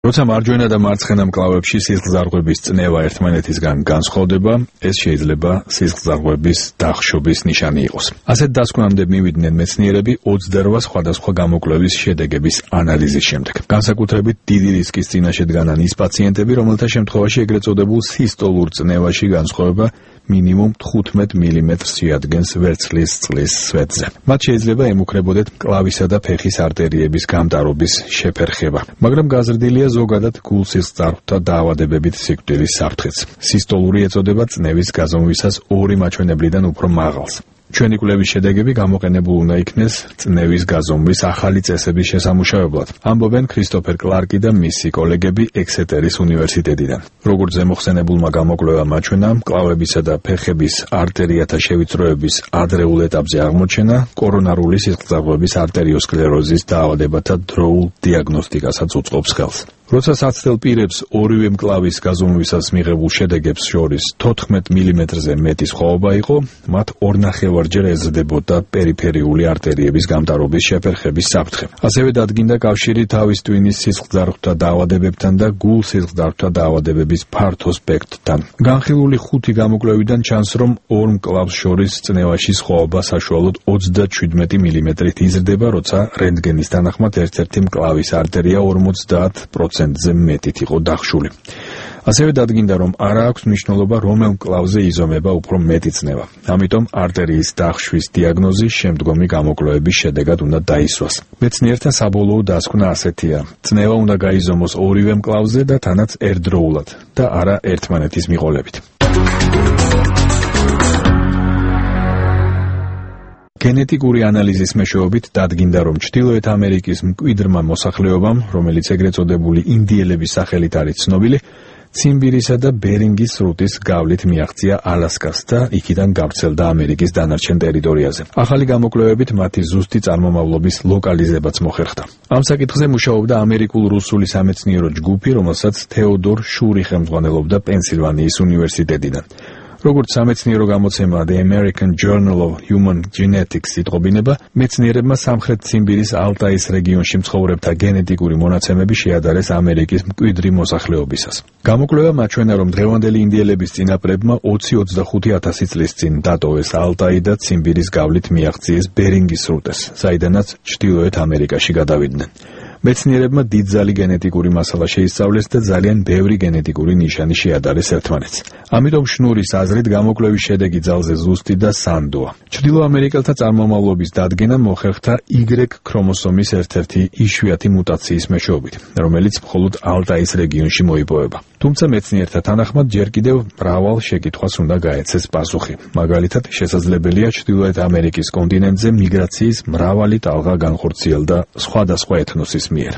როცა მარჯვენა და მარცხენა მკლავებში სისხლძარღვების წნევა ერთმანეთისგან განსხვავდება, ეს შეიძლება სისხლძარღვების დახშობის ნიშანი იყოს. ასეთ დასკვნამდე მივიდნენ მეცნიერები 28 სხვადასხვა გამოკვლევის შედეგების ანალიზის შემდეგ. განსაკუთრებით დიდი რისკის წინაშე დგანან ის პაციენტები, რომელთა შემთხვევაში ეგრეთ წოდებულ სისტოლურ წნევაში განსხვავება მინიმუმ 15 მმ-ს შეადგენს ვერცხლის წყლის სვეტზე. მათ შეიძლება ემუქრებოდეთ მკლავისა და ფეხის არტერიების გამტარობის შეფერხება, მაგრამ გაზრდილია ზოგადად გულსისხლძარღვთა დაავადებებით სიკვდილის საფრთხეც. სისტოლური ეწოდება წნევის გაზომვისას ორი მაჩვენებლიდან უფრო მაღალს. ჩვენი კვლევის შედეგები გამოყენებულ უნდა იქნეს წნევის გაზომვის ახალი წესების შესამუშავებლად, ამბობენ ქრისტოფერ კლარკი და მისი კოლეგები ექსეტერის უნივერსიტეტიდან. როგორც ზემოხსენებულმა გამოკვლევამ აჩვენა, მკლავებისა და ფეხების არტერიათა შევიწროების ადრეულ ეტაპზე აღმოჩენა კორონარული სისხლძარღვების არტერიოსკლეროზის დაავადებათა დროულ დიაგნოსტიკასაც უწყობს ხელს. როცა საცდელ პირებს ორივე მკლავის გაზომვისას მიღებულ შედეგებს შორის 14 მმ-ზე მეტი სხვაობა იყო, მათ 2.5-ჯერ ეზრდებოდა პერიფერიული არტერიების გამტარობის შეფერხების საფრთხე. ასევე დადგინდა კავშირი თავის ტვინის სისხლძარღვთა დაავადებებთან და გულ-სისხლძარღვთა დაავადებების ფართო სპექტრთან. განხილული 5 გამოკვლევიდან ჩანს, რომ ორ მკლავს შორის წნევაში სხვაობა საშუალოდ 37 მმ-ით იზრდება, როცა რენტგენის თანახმად ერთ-ერთი მკლავის არტერია 50%-ზე მეტით იყო დახშული. ასევე დადგინდა, რომ არ აქვს მნიშვნელობა, რომელ მკლავზე იზომება უფრო მეტი წნევა. ამიტომ არტერიის დახშვის დიაგნოზი შემდგომი გამოკვლევების შედეგად უნდა დაისვას. მეცნიერთა საბოლოო დასკვნა ასეთია: წნევა უნდა გაიზომოს ორივე მკლავზე და თანაც ერთდროულად და არა ერთმანეთის მიყოლებით. გენეტიკური ანალიზის მეშვეობით დადგინდა, რომ ჩრდილოეთ ამერიკის მკვიდრმა მოსახლეობამ, რომელიც ეგრეთ წოდებული ინდიელების სახელით არის ცნობილი, ციმბირისა და ბერინგის სრუტის გავლით მიაღწია ალასკას და იქიდან გავრცელდა ამერიკის დანარჩენ ტერიტორიაზე. ახალი გამოკვლევებით მათი ზუსტი წარმომავლობის ლოკალიზებაც მოხერხდა. ამ საკითხზე მუშაობდა ამერიკულ-რუსული სამეცნიერო ჯგუფი, რომელსაც თეოდორ შური ხელმძღვანელობდა პენსილვანიის უნივერსიტეტიდან. როგორც სამეცნიერო გამოცემა The American Journal of Human Genetics იტყობინება, მეცნიერებმა სამხრეთ ციმბირის ალტაის რეგიონში მცხოვრებთა გენეტიკური მონაცემები შეადარეს ამერიკის მკვიდრი მოსახლეობისას. გამოკვლევამ აჩვენა, რომ დღევანდელი ინდიელების წინაპრებმა 20-25 წლის წინ დატოვეს ალტაი და ციმბირის გავლით მიაღწიეს ბერინგის სრუტეს, საიდანაც ჩრდილოეთ ამერიკაში გადავიდნენ. მეცნიერებმა დიდძალი გენეტიკური მასალა შეისწავლეს და ძალიან ბევრი გენეტიკური ნიშანი შეადარეს ერთმანეთს. ამიტომ შნურის აზრით გამოკვლევის შედეგი ძალზე ზუსტი და სანდოა. ჩრდილოამერიკელთა წარმომავლობის დადგენა მოხერხდა Y ქრომოსომის ერთ-ერთი იშვიათი მუტაციის მეშვეობით, რომელიც მხოლოდ ალტაის რეგიონში მოიპოვება. თუმცა მეცნიერთა თანახმად ჯერ კიდევ მრავალ შეკითხვას უნდა გაეცეს პასუხი. მაგალითად, შესაძლებელია ჩრდილოეთ ამერიკის კონტინენტზე მიგრაციის მრავალი ტალღა განხორციელდა სხვადასხვა ეთნოსის მიერ.